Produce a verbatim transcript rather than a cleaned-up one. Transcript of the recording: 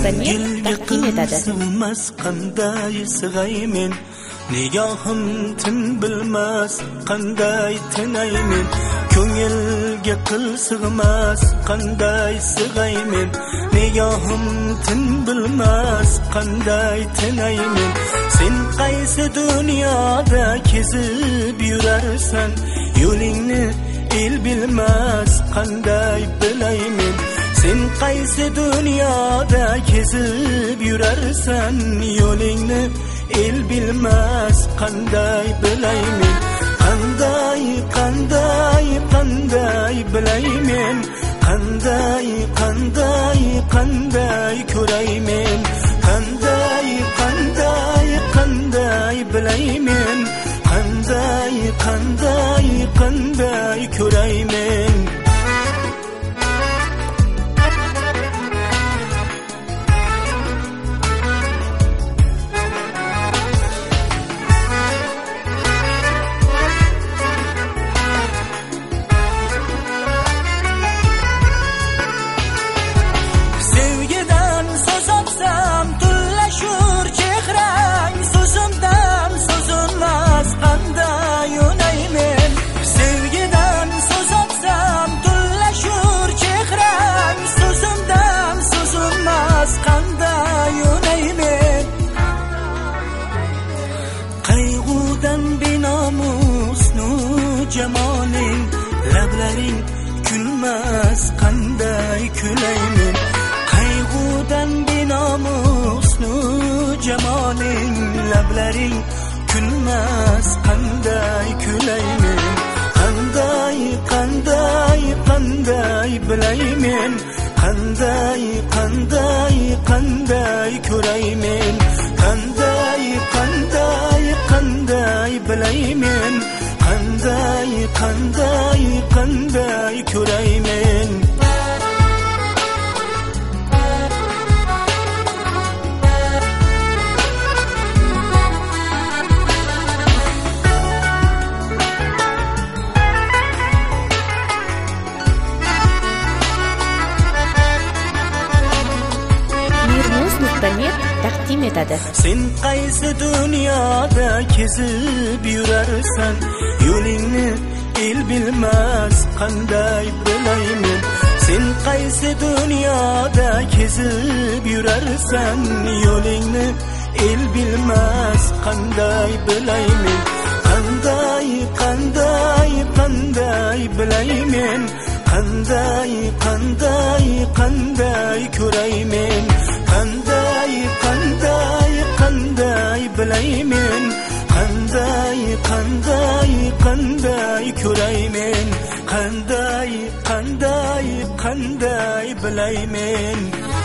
nuqta net taqdim etadi. Sig'mas qanday sig'ay men, nigohim tin bilmas qanday tinay men, ko'ngilga qil sig'mas qanday sig'ay men, nigohim tin bilmas qanday tinay men. Sen qaysi dunyoda kezib yurarsan, yo'lingni el bilmas qanday bilay men. Sen qaysi dunyoda kezib yurarsan, yo'lingni el bilmas qanday bilay men. Qanday qanday qanday bilay men, qanday qanday qanday ko'ray men, qanday qanday qanday bilay men, qanday qanday qanday ko'ray men. Qayg'udan benomusnu jamoling, lablaring kulmas qanday kulay men. Qayg'udan benomusnu jamoling, lablaring kulmas qanday kulay men. Qanday qanday qanday bilay men, qanday qanday qanday ko'ray men, qanday qanday qanday bilay men, qanday qanday qanday ko'ray men. taqdim etadi. Sen qaysi dunyoda kezib yurarsan, yo'lingni el bilmas qanday bilay men. Sen qaysi dunyoda kezib yurarsan, yo'lingni el bilmas qanday bilay men. Qanday qanday qanday bilay men, qanday qanday qanday ko'ray men, qanday qanday qanday bilay men, qanday qanday qanday ko'ray men, qanday qanday qanday bilay men.